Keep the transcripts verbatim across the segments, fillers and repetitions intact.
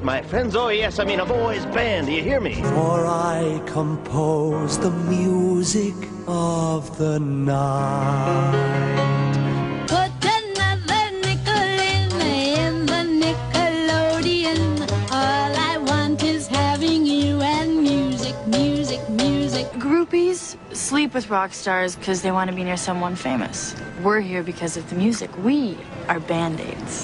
my friends. Oh, yes, I mean a boys' band. Do you hear me? For I compose the music of the night. Put another nickel in, in the Nickelodeon. All I want is having you and music, music, music. Groupies sleep with rock stars because they want to be near someone famous. We're here because of the music. We are Band-Aids.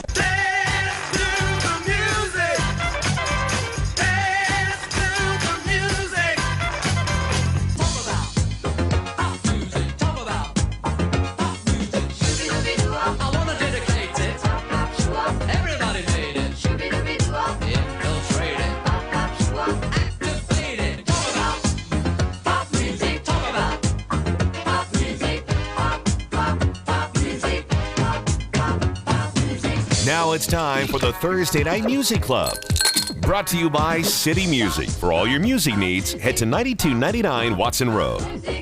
Now it's time for the Thursday Night Music Club. Brought to you by City Music. For all your music needs, head to ninety-two ninety-nine Watson Road.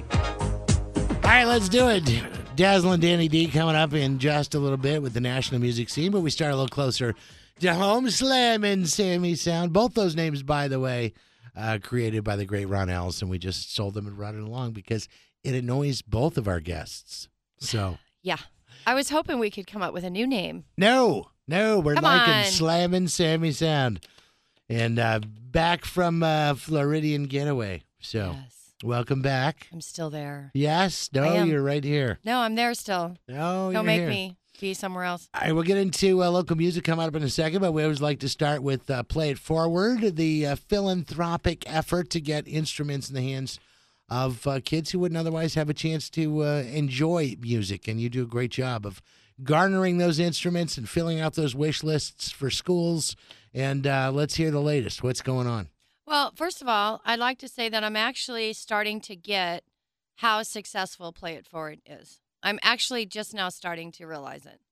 All right, let's do it. Dazzling Danny D coming up in just a little bit with the national music scene, but we start a little closer to Home Slam and Sammy Sound. Both those names, by the way, uh, created by the great Ron Ellison. We just sold them and brought it along because it annoys both of our guests. So, yeah. I was hoping we could come up with a new name. No, no, we're Come liking on. Slammin' Sammy Sound. And uh, back from uh, Floridian Getaway. So, Yes. welcome back. I'm still there. Yes, no, I am. you're right here. No, I'm there still. No, you're Don't make here. me be somewhere else. All right, we'll get into uh, local music coming up in a second, but we always like to start with uh, Play It Forward, the uh, philanthropic effort to get instruments in the hands of uh, kids who wouldn't otherwise have a chance to uh, enjoy music. And you do a great job of garnering those instruments and filling out those wish lists for schools. And uh, let's hear the latest. What's going on? Well, first of all, I'd like to say that I'm actually starting to get how successful Play It Forward is. I'm actually just now starting to realize it.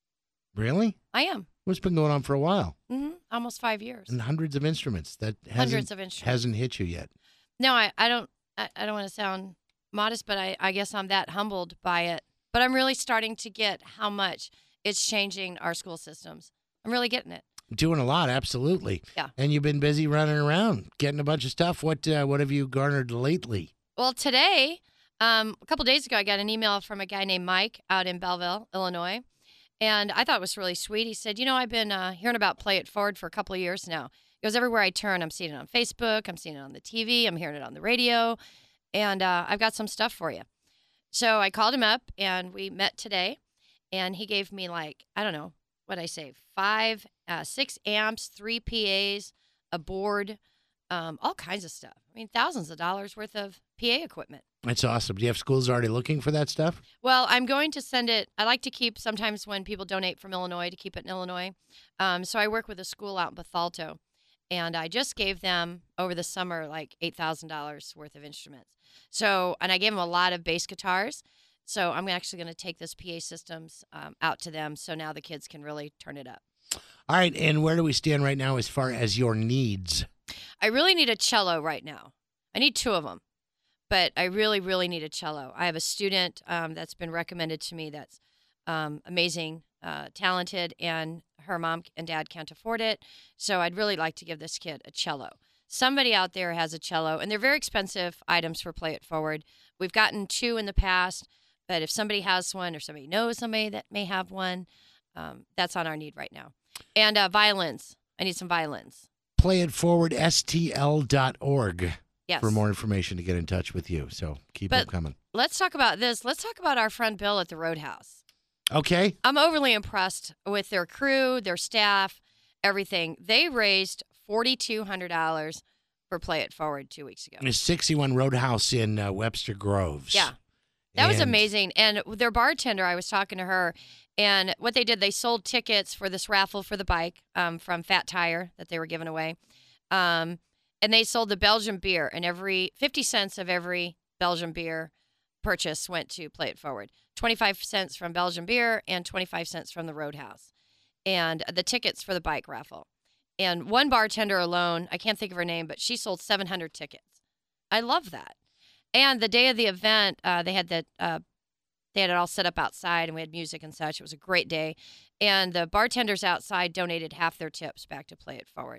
Really? I am. Well, it's been going on for a while. hmm Almost five years. And hundreds of instruments. That hasn't, Hundreds of instruments. hasn't hit you yet. No, I, I don't I, I don't want to sound modest, but I, I guess I'm that humbled by it. But I'm really starting to get how much it's changing our school systems. I'm really getting it. Doing a lot, absolutely. Yeah. And you've been busy running around, getting a bunch of stuff. What uh, what have you garnered lately? Well, today, um, a couple days ago, I got an email from a guy named Mike out in Belleville, Illinois. And I thought it was really sweet. He said, you know, I've been uh, hearing about Play It Forward for a couple of years now. He goes, everywhere I turn, I'm seeing it on Facebook. I'm seeing it on the T V. I'm hearing it on the radio. And uh, I've got some stuff for you. So I called him up, and we met today. And he gave me, like, I don't know, what I say, five, uh, six amps, three P As, a board, um, all kinds of stuff. I mean, thousands of dollars worth of P A equipment. That's awesome. Do you have schools already looking for that stuff? Well, I'm going to send it. I like to keep, sometimes when people donate from Illinois, to keep it in Illinois. Um, so I work with a school out in Bethalto. And I just gave them over the summer like eight thousand dollars worth of instruments. So, and I gave them a lot of bass guitars. So I'm actually going to take this P A systems um, out to them. So now the kids can really turn it up. All right. And where do we stand right now as far as your needs? I really need a cello right now. I need two of them, but I really, really need a cello. I have a student um, that's been recommended to me that's um, amazing, uh, talented, and her mom and dad can't afford it. So I'd really like to give this kid a cello. Somebody out there has a cello, and they're very expensive items for Play It Forward. We've gotten two in the past, but if somebody has one or somebody knows somebody that may have one, um, that's on our need right now. And uh, violins. I need some violins. Play It Forward, S T L dot org Yes. for more information to get in touch with you. So keep But it coming. Let's talk about this. Let's talk about our friend Bill at the Roadhouse. Okay. I'm overly impressed with their crew, their staff, everything. They raised four thousand two hundred dollars for Play It Forward two weeks ago. It's sixty-one Roadhouse in uh, Webster Groves. Yeah. That was And- amazing. And their bartender, I was talking to her, and what they did, they sold tickets for this raffle for the bike um, from Fat Tire that they were giving away. Um, and they sold the Belgian beer, and every fifty cents of every Belgian beer purchase went to Play It Forward. twenty-five cents from Belgian beer and twenty-five cents from the Roadhouse. And the tickets for the bike raffle. And one bartender alone, I can't think of her name, but she sold seven hundred tickets. I love that. And the day of the event, uh, they had the uh, they had it all set up outside, and we had music and such. It was a great day. And the bartenders outside donated half their tips back to Play It Forward.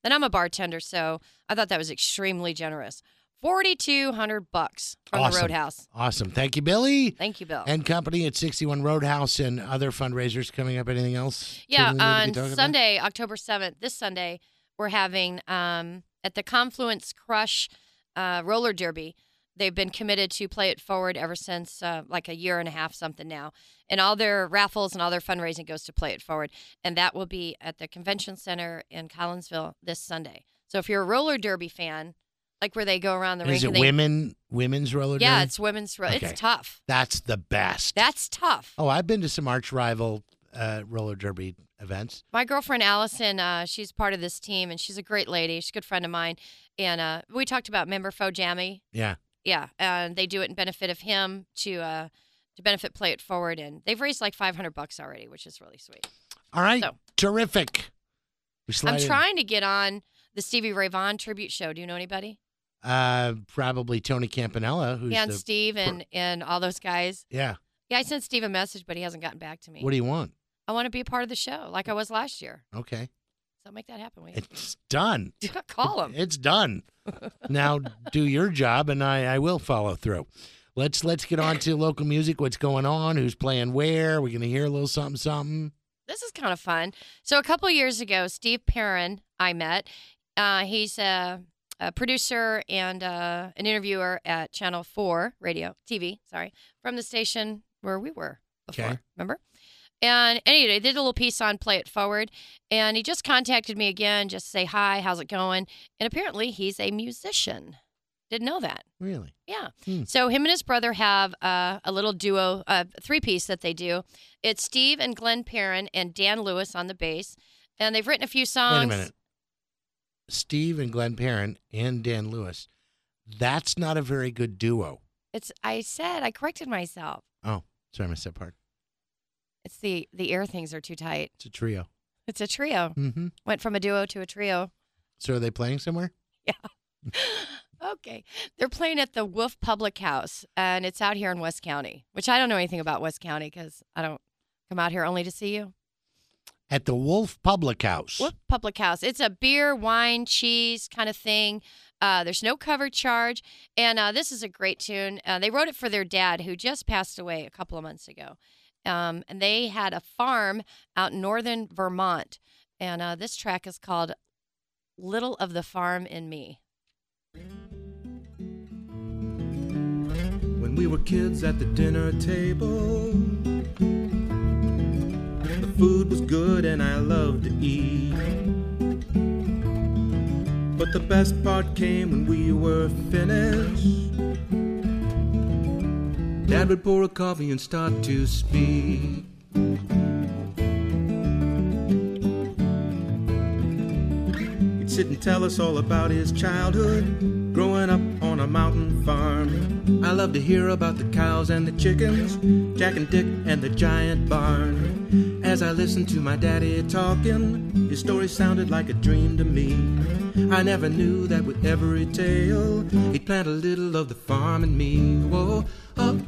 And I'm a bartender, so I thought that was extremely generous. forty-two hundred bucks from awesome. the Roadhouse. Awesome. Thank you, Billy. Thank you, Bill. And company at sixty-one Roadhouse and other fundraisers coming up. Anything else? Yeah, Julie, that we on could talk about? Sunday, October seventh, this Sunday, we're having um, at the Confluence Crush uh, Roller Derby. They've been committed to Play It Forward ever since uh, like a year and a half, something now. And all their raffles and all their fundraising goes to Play It Forward. And that will be at the Convention Center in Collinsville this Sunday. So if you're a roller derby fan, like where they go around the And ring. is it and they, women, women's roller Yeah, derby? it's women's. Ro- Okay. It's tough. That's the best. That's tough. Oh, I've been to some arch rival uh, roller derby events. My girlfriend Allison, uh, she's part of this team, and she's a great lady. She's a good friend of mine. And uh, we talked about, remember Fo Jammy? Yeah. Yeah, and they do it in benefit of him to uh, to benefit Play It Forward, and they've raised like five hundred bucks already, which is really sweet. All right. So- Terrific. We slide I'm in. trying to get on the Stevie Ray Vaughan tribute show. Do you know anybody? Uh, probably Tony Campanella, who's yeah, and the Steve and, and all those guys. yeah. Yeah, I sent Steve a message, but he hasn't gotten back to me. What do you want? I want to be a part of the show, like I was last year. Okay, So make that happen. Will you? it's done. Call him. It's done. Now do your job, and I, I will follow through. Let's let's get on to local music. What's going on? Who's playing where? We're gonna hear a little something, something. This is kind of fun. So a couple years ago, Steve Perrin I met. Uh, he's a, a producer and uh, an interviewer at Channel four Radio, T V, sorry, from the station where we were before, Okay. remember? And anyway, I did a little piece on Play It Forward, and he just contacted me again just to say, hi, how's it going? And apparently he's a musician. Didn't know that. Really? Yeah. Hmm. So him and his brother have uh, a little duo, uh, three-piece that they do. It's Steve and Glenn Perrin and Dan Lewis on the bass. And they've written a few songs. Wait a minute. Steve and Glenn Perrin and Dan Lewis. That's not a very good duo. It's. I said, I corrected myself. Oh, sorry, I missed that part. It's the, the ear things are too tight. It's a trio. It's a trio. Mm-hmm. Went from a duo to a trio. So are they playing somewhere? Yeah. Okay. They're playing at the Wolf Public House, and it's out here in West County, which I don't know anything about West County because I don't come out here only to see you. At the Wolf Public House. Wolf Public House. It's a beer, wine, cheese kind of thing. Uh, there's no cover charge, and uh, this is a great tune. Uh, they wrote it for their dad, who just passed away a couple of months ago. Um, and they had a farm out in northern Vermont, and uh, this track is called Little of the Farm in Me. When we were kids at the dinner table, the food was good and I loved to eat. But the best part came when we were finished. Dad would pour a coffee and start to speak. He'd sit and tell us all about his childhood, growing up on a mountain farm. I love to hear about the cows and the chickens, Jack and Dick and the giant barn. As I listened to my daddy talking, his story sounded like a dream to me. I never knew that with every tale, he'd plant a little of the farm in me. Whoa, oh,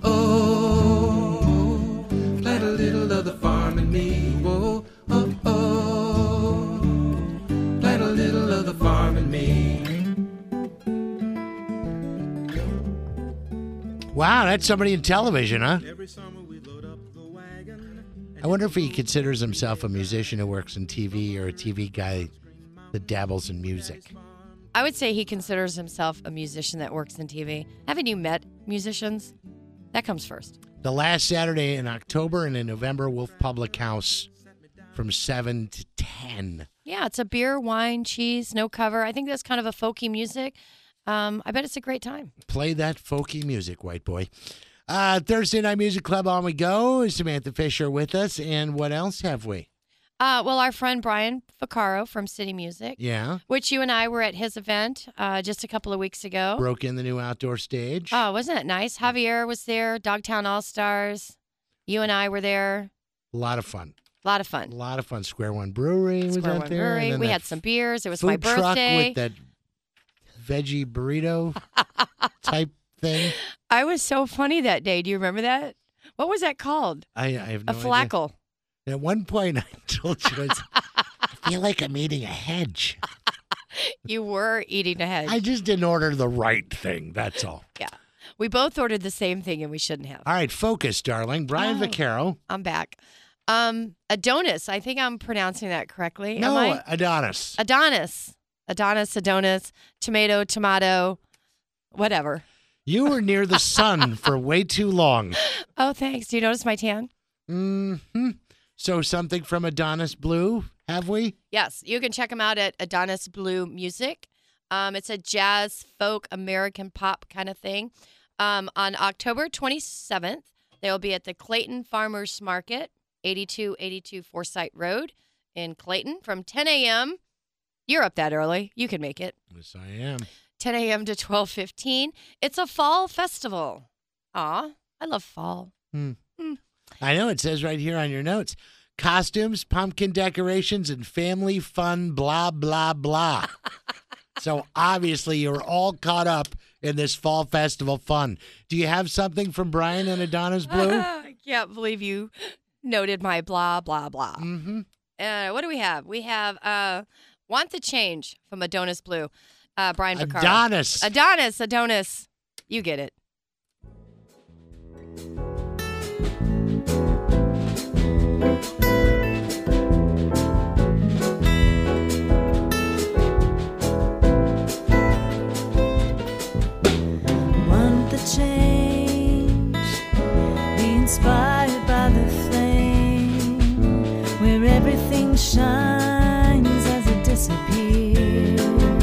oh, plant a little of the farm in me. Whoa, oh, oh, plant a little of the farm in me. Wow, that's somebody in television, huh? Every summer we load up the wagon. I wonder if he considers himself a musician who works in T V or a T V guy that dabbles in music. I would say he considers himself a musician that works in T V. Haven't you met musicians? That comes first. The last Saturday in October and in November, Wolf Public House from seven to ten. Yeah, it's a beer, wine, cheese, no cover. I think that's kind of a folky music. Um, I bet it's a great time. Play that folky music, white boy. Uh, Thursday Night Music Club, on we go. Samantha Fisher with us. And what else have we? Uh, well, our friend Brian Vaccaro from City Music, Yeah. which you and I were at his event uh, just a couple of weeks ago. Broke in the new outdoor stage. Oh, wasn't it nice? Javier was there, Dogtown All-Stars. You and I were there. A lot of fun. A lot of A fun. lot of fun. Square One Brewery was Square out One there. Brewery. and then We that had some beers. It was food my truck birthday. with that veggie burrito type thing. I was so funny that day. Do you remember that? What was that called? I, I have no a idea. flackle. At one point, I told you, I, was, I feel like I'm eating a hedge. You were eating ahead. I just didn't order the right thing. That's all. Yeah. We both ordered the same thing and we shouldn't have. All right, focus, darling. Brian Oh. Vaccaro. I'm back. Um, Adonis. I think I'm pronouncing that correctly. No, Am I? Adonis. Adonis. Adonis, Adonis, tomato, tomato, whatever. You were near the sun for way too long. Oh, thanks. Do you notice my tan? Mm-hmm. So something from Adonis Blue, have we? Yes. You can check them out at Adonis Blue Music. Um, it's a jazz, folk, American pop kind of thing. Um, on October twenty-seventh, they'll be at the Clayton Farmers Market, eighty-two eighty-two Forsyth Road in Clayton from ten a.m. You're up that early. You can make it. Yes, I am. ten a.m. to twelve fifteen. It's a fall festival. Aw, I love fall. Hmm. Hmm. I know it says right here on your notes. Costumes, pumpkin decorations, and family fun, blah, blah, blah. So obviously you're all caught up in this fall festival fun. Do you have something from Brian and Adonis Blue? I can't believe you noted my blah, blah, blah. Mm-hmm. Uh, what do we have? We have uh, Want the Change from Adonis Blue. Uh, Brian Vaccaro. Adonis. Adonis. Adonis. You get it. Want the change, be inspired by the flame, where everything shines as it disappears.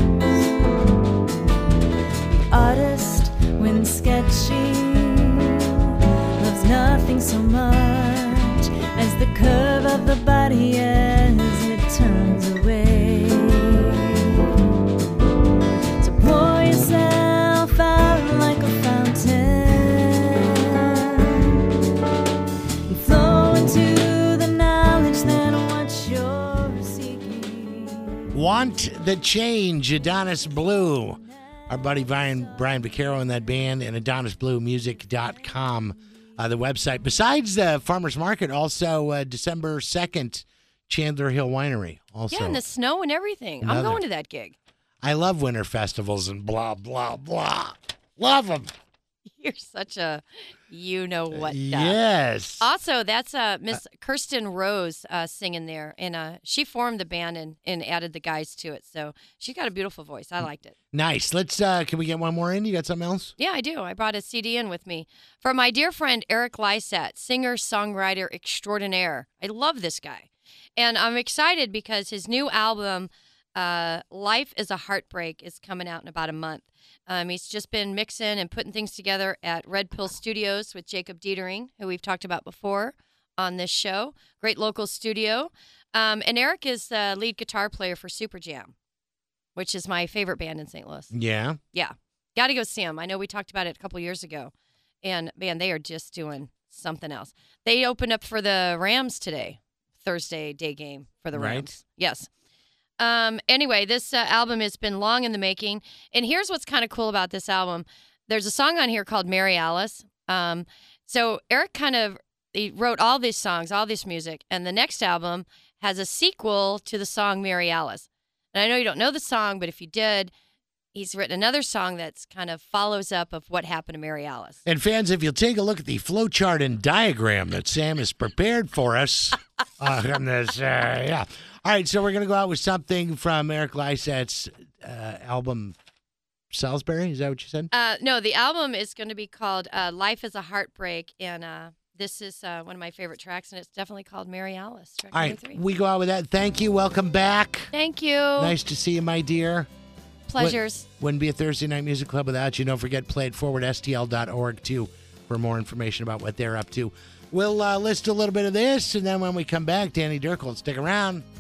The artist, when sketching, loves nothing so much as the curve of the body as it turns away. So pour yourself out like a fountain and flow into the knowledge that what you're seeking. Want the Change, Adonis Blue. Our buddy Brian, Brian Vaccaro and that band, and Adonis Blue Music dot com, uh, the website. Besides the Farmers Market, also uh, December second, Chandler Hill Winery. Also, Yeah, and the snow and everything. I'm Another- going to that gig. I love winter festivals and blah, blah, blah. Love them. You're such a you-know-what. Yes. Also, that's uh, Miss Kirsten Rose uh, singing there, and uh, she formed the band and, and added the guys to it. So she got a beautiful voice. I liked it. Nice. Let's, uh, can we get one more in? You got something else? Yeah, I do. I brought a C D in with me from my dear friend Eric Lysat, singer-songwriter extraordinaire. I love this guy. And I'm excited because his new album, uh, Life is a Heartbreak, is coming out in about a month. Um, he's just been mixing and putting things together at Red Pill Studios with Jacob Dietering, who we've talked about before on this show. Great local studio. Um, and Eric is the lead guitar player for Super Jam, which is my favorite band in Saint Louis. Yeah. Yeah. Got to go see them. I know we talked about it a couple years ago. And, man, they are just doing something else. They opened up for the Rams today, Thursday day game for the Right. Rams. Yes. Um, anyway, this uh, album has been long in the making. And here's what's kind of cool about this album. There's a song on here called Mary Alice. Um, so Eric kind of he wrote all these songs, all this music. And the next album has a sequel to the song Mary Alice. And I know you don't know the song, but if you did, he's written another song that's kind of follows up of what happened to Mary Alice. And fans, if you'll take a look at the flow chart and diagram that Sam has prepared for us uh, on this, uh, yeah. All right, so we're going to go out with something from Eric Lysat's uh, album, Salisbury. Is that what you said? Uh, no, the album is going to be called uh, Life is a Heartbreak, and uh, this is uh, one of my favorite tracks, and it's definitely called Mary Alice, track All number right, three. we go out with that. Thank you. Welcome back. Thank you. Nice to see you, my dear. Pleasures. Would, wouldn't be a Thursday Night Music Club without you. Don't forget, play it forward, S T L dot org, too, for more information about what they're up to. We'll uh, list a little bit of this, and then when we come back, Danny Dirkle, stick around.